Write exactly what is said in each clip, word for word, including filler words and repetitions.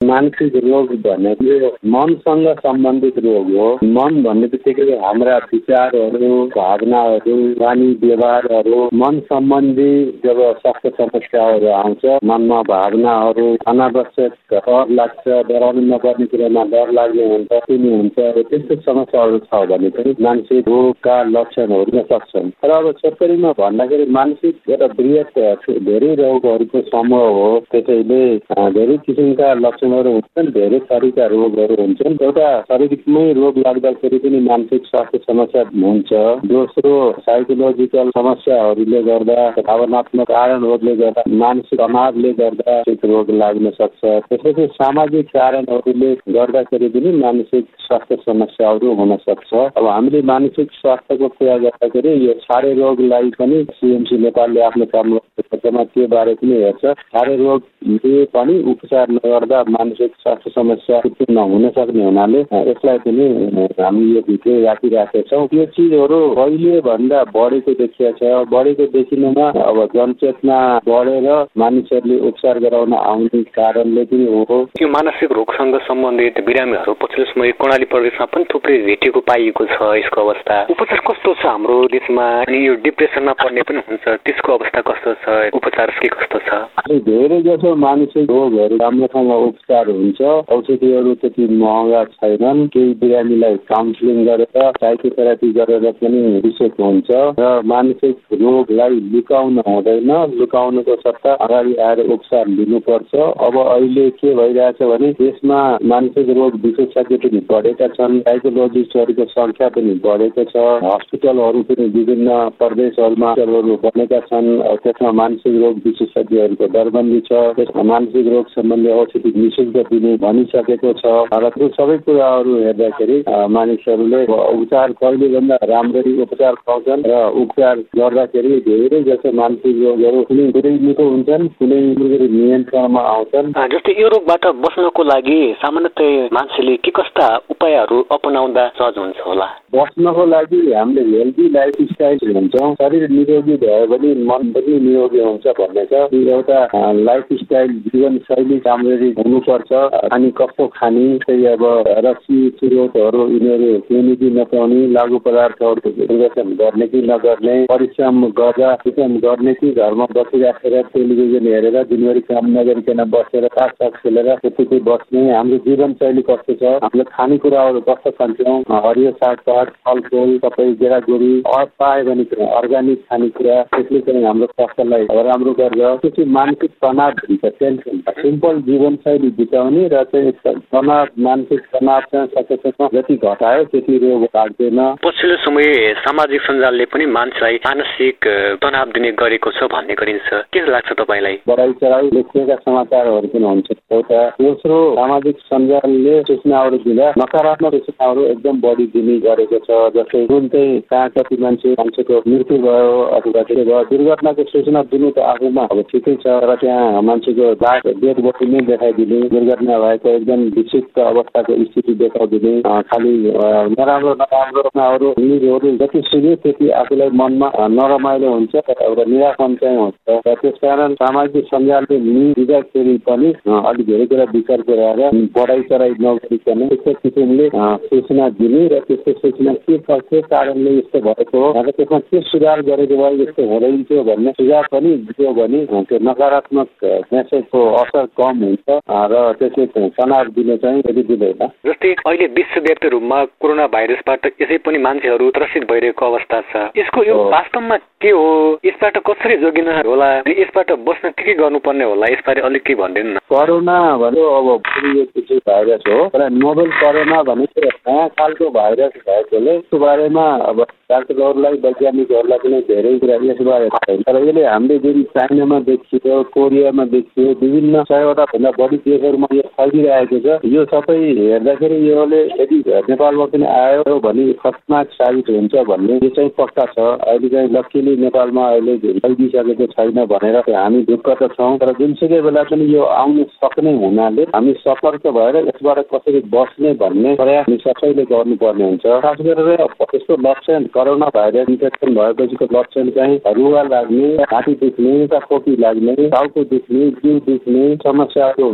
मानसिक रोग भनेको यो मनसँग सम्बन्धित रोग हो। मन भन्ने बित्तिकै हाम्रा विचारहरू, भावनाहरू, बानी व्यवहारहरू, मन सम्बन्धी जब स्वास्थ्य समस्याहरू आउँछ, मनमा भावनाहरू, अनावश्यक डर लाग्छ, डराउनु नपर्ने कुरामा डर लाग्ने हुन्छ, तिनी हुन्छ, त्यस्तो समस्याहरू छ भने पनि मानसिक रोगका लक्षण हुन सक्छन्। तर अब छोटकरीमा भन्दाखेरि मानसिक एउटा बृहत धेरै रोगहरूको समूह हो। त्यसैले धेरै किसिमका लक्षणहरू हुन्छन्, धेरै थरीका रोगहरू हुन्छन्। एउटा शारीरिकमै रोग लाग्दाखेरि पनि मानसिक स्वास्थ्य समस्या हुन्छ। दोस्रो साइकोलोजिकल समस्याहरूले गर्दा, भावनात्मक कारणहरूले गर्दा, मानसिक तनावले गर्दा रोग लाग्न सक्छ। त्यसपछि सामाजिक कारणहरूले गर्दाखेरि पनि मानसिक स्वास्थ्य समस्याहरू हुन सक्छ। अब हामीले मानसिक स्वास्थ्यको कुरा गर्दाखेरि यो छारे रोगलाई पनि सिएमसी नेपालले आफ्नो कर्ममा त्यो बारे पनि हेर्छ। छारे रोगले पनि उपचार नगर्दा मानसिक स्वास्थ्य समस्या उत्पन्न हुन सक्ने हुनाले यसलाई पनि हामी यो भित्र राखिराखेका छौँ। यो चिजहरू पहिले भन्दा बढेको देखिएको छ। बढेको देखिनुमा अब जनचेतना बढेर मानिसहरूले उपचार गराउन आउने कारणले पनि हो। यो मानसिक रोगसँग सम्बन्धित बिरामीहरू पछिल्लो समय कर्णाली प्रदेशमा पनि थुप्रै भेटेको पाइएको छ। यसको अवस्था उपचार कस्तो छ हाम्रो देशमा? अनि यो डिप्रेसनमा पर्ने पनि हुन्छ, त्यसको अवस्था कस्तो छ? उपचार के कस्तो छ? धेरै जसो मानसिक रोगहरू राम्रोसँग उपचार हुन्छ। औषधिहरू त्यति महँगा छैनन्। केही बिरामीलाई काउन्सिलिङ गरेर साइकोथेरापी गरेर पनि विषयको हुन्छ र मानसिक रोगलाई लुकाउन हुँदैन। लुकाउनुको सट्टा अगाडि आएर उपचार लिनुपर्छ। अब अहिले के भइरहेछ भने देशमा मानसिक रोग विशेषज्ञ पनि बढेका छन्, साइकोलोजिस्टहरूको संख्या पनि बढेको छ। हस्पिटलहरू पनि विभिन्न प्रदेशहरूमा बनेका छन्। त्यसमा मानसिक रोग विशेषज्ञहरूको दरबन्दी छ। त्यसमा मानसिक रोग सम्बन्धी औषधि निःशुल्क दिने भनिसकेको छ। र त्यो सबै कुराहरू हेर्दाखेरि मानिसहरूले उपचार कहिलेभन्दा राम्ररी उपचार पाउँछन् र उपचार गर्दाखेरि धेरै जसो मानसिक रोगहरू कुनै कुनै निको हुन्छन्, कुनै कुनै नियन्त्रणमा आउँछन्। जस्तै यो रोगबाट बस्नको लागि सामान्यतया मान्छेले के कस्ता उपायहरू अपनाउँदा सहज हुन्छ होला? बस्नको लागि हामीले हेल्दी लाइफ स्टाइल भन्छौँ। शरीर निरोगी भयो भने मन पनि निरोगी हुन्छ भन्ने छ। एउटा लाइफ स्टाइल जीवनशैली राम्ररी हुनुपर्छ। अनि कस्तो खाने, त्यही अब रक्सी स्रोतहरू यिनीहरू पिउने कि नपाउने, लागु पदार्थहरू निर्देशन गर्ने कि नगर्ने, परिश्रम गर्दा परिश्रम गर्ने कि घरमा बसिराखेर टेलिभिजन हेरेर दिनभरि काम नगरिकन बसेर साग साग खेलेर त्यतिकै बस्ने। हाम्रो जीवनशैली कस्तो छ, हामीले खानेकुराहरू कस्तो खान्छौँ, हरियो सागपात, फलफुल, सबै गेडागुडी पायो भने अर्ग्यानिक खानेकुरा, त्यसले चाहिँ हाम्रो स्वास्थ्यलाई राम्रो गर्छ। त्यसपछि मानसिक तनाव हुन्छ, टेन्सन, सिम्पल जीवनशैली बिताउने र चाहिँ तनाव, मानसिक तनाव चाहिँ सकेसम्म जति घटायो त्यति रोग लाग्दैन। पछिल्लो समय सामाजिक सञ्जालले पनि मान्छेलाई मानसिक तनाव दिने गरेको छ भन्ने गरिन्छ, के लाग्छ तपाईँलाई? बढाइ चढाइ लेखिएका समाचारहरू पनि हुन्छ एउटा। दोस्रो सामाजिक सञ्जालले सूचनाहरू दिँदा नकारात्मक सूचनाहरू एकदम बढी दिने गरेको छ। जस्तै जुन चाहिँ कहाँ कति मान्छे मान्छेको मृत्यु भयो अथवा के भयो, दुर्घटनाको सूचना दिनु त आफूमा अब ठिकै छ, र त्यहाँ मान्छेको डेड बडी नै देखाइदिने, दुर्घटना भएको एकदम विक्षिप्त अवस्थाको स्थिति देखाइदिने, खालि नराम्रो नराम्रोहरू न्युजहरू जति सुन्यो त्यति आफूलाई मनमा नरमाइलो हुन्छ, एउटा निरापन चाहिँ हुन्छ। र त्यसकारण सामाजिक सञ्जालले न्युज दिँदाखेरि पनि अलिक धेरै कुरा विचार गरेर बढाइ चढाइ नगरिकन त्यस्तो किसिमले सूचना दिने र त्यस्तो सूचना के के कारणले यस्तो भएको हो र त्यसमा के सुधार गरेको भए यस्तो हुँदैनथ्यो भन्ने सुझाव पनि दियो भने त्यो नकारात्मक मेसेजको असर कम हुन्छ र त्यसले तनाव दिने चाहिँ यदि दिँदैन। जस्तै अहिले विश्वव्यापी रूपमा कोरोना भाइरसबाट यसै पनि मान्छेहरू त्रसित भइरहेको अवस्था छ। यसको यो वास्तवमा के हो? यसबाट कसरी जोगिन होला? यसबाट बस्न के के गर्नुपर्ने होला? यसबारे अलिक के भनिदिनु न। कोरोना भनेको अब यो भाइरस हो, तर नोभेल कोरोना भनेको नयाँ खालको भाइरस भएकोले यसको बारेमा अब डाक्टरहरूलाई, वैज्ञानिकहरूलाई पनि धेरै कुरा यसबारे थाहा छैन। तर यसले हामीले जुन चाइनामा देखियो, कोरियामा देखियो, विभिन्न सयवटा भन्दा बढी देशहरूमा यो फैलिरहेको छ। यो सबै हेर्दाखेरि योले यदि नेपालमा पनि आयो भने खतरनाक साबित हुन्छ भन्ने यो चाहिँ पक्का छ। अहिले चाहिँ लक्कीली नेपालमा अहिले फैलिसकेको छैन भनेर हामी ढुक्क त छौँ, तर जुनसुकै बेला पनि यो आउन सक्ने हुनाले हामी सतर्क भएर यसबाट कसरी बस्ने भन्ने प्रयास हामी सबैले गर्नुपर्ने हुन्छ। खास गरेर यस्तो लक्षण कोरोना भाइरस इन्फेक्सन भएपछिको लक्षण चाहिँ रुगा लाग्ने, घाँटी दुख्ने, खोकी लाग्ने, टाउको दुख्ने, जिउ दुख्ने समस्याहरू हुन्छ।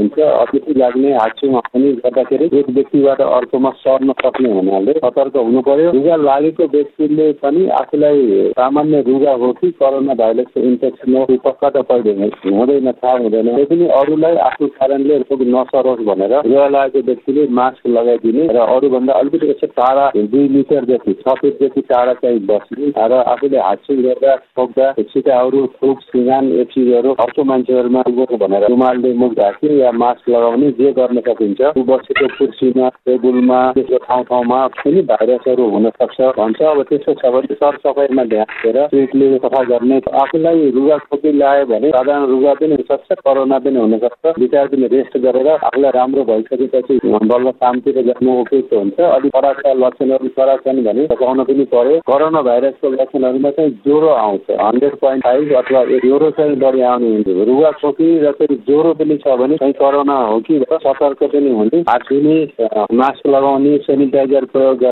हप्पी लाग्ने हाच्छुमा पनि गर्दाखेरि एक व्यक्तिबाट अर्कोमा सर्न सक्ने हुनाले सतर्क हुनु पर्यो। रुगा लागेको व्यक्तिले पनि आफूलाई सामान्य रुगा हो कि कोरोना भाइरसको इन्फेक्सन हो पक्का त पर्दैन हुँदैन थाहा हुँदैन। त्यो पनि अरूलाई आफ्नो कारणले रोग नसरोस् भनेर रुगा लागेको व्यक्तिले मास्क लगाइदिने र अरूभन्दा अलिकति यसो टाढा दुई मिटर जति छ फिट जति टाढा चाहिँ बस्ने र आफूले हाच्छुम गर्दा खोक्दा छिटाहरू थुक सिँगान यो चिजहरू अर्को मान्छेहरूमा उगो भनेर रुमालले मुख ढाक्ने या मास्क लगाउने जे गर्न सकिन्छ। ऊ बसेको कुर्सीमा टेबुलमा त्यसको ठाउँ ठाउँमा पनि भाइरसहरू हुन सक्छ भन्छ। अब त्यस्तो छ भने सरसफाइमा ध्यान दिएर स्विटले सफा गर्ने। आफूलाई रुगा खोकी लाग्यो भने साधारण रुगा पनि हुनसक्छ कोरोना पनि हुनसक्छ। विचार पनि रेस्ट गरेर आफूलाई राम्रो भइसकेपछि बल्ल कामतिर जानु उपयुक्त हुन्छ। अलिक खराब लक्षणहरू खराब छन् भने सघाउन पनि पर्यो। कोरोना भाइरसको लक्षणहरूमा चाहिँ ज्वरो आउँछ हन्ड्रेड पोइन्ट फाइभ अथवा ज्वरो चाहिँ बढी आउने हुन्छ। रुगा खोकी र फेरि ज्वरो पनि छ भने चाहिँ कोरोना हो कि सतर्क पनि हुने। हात धुने, मास्क लगाउने, सेनिटाइजर प्रयोग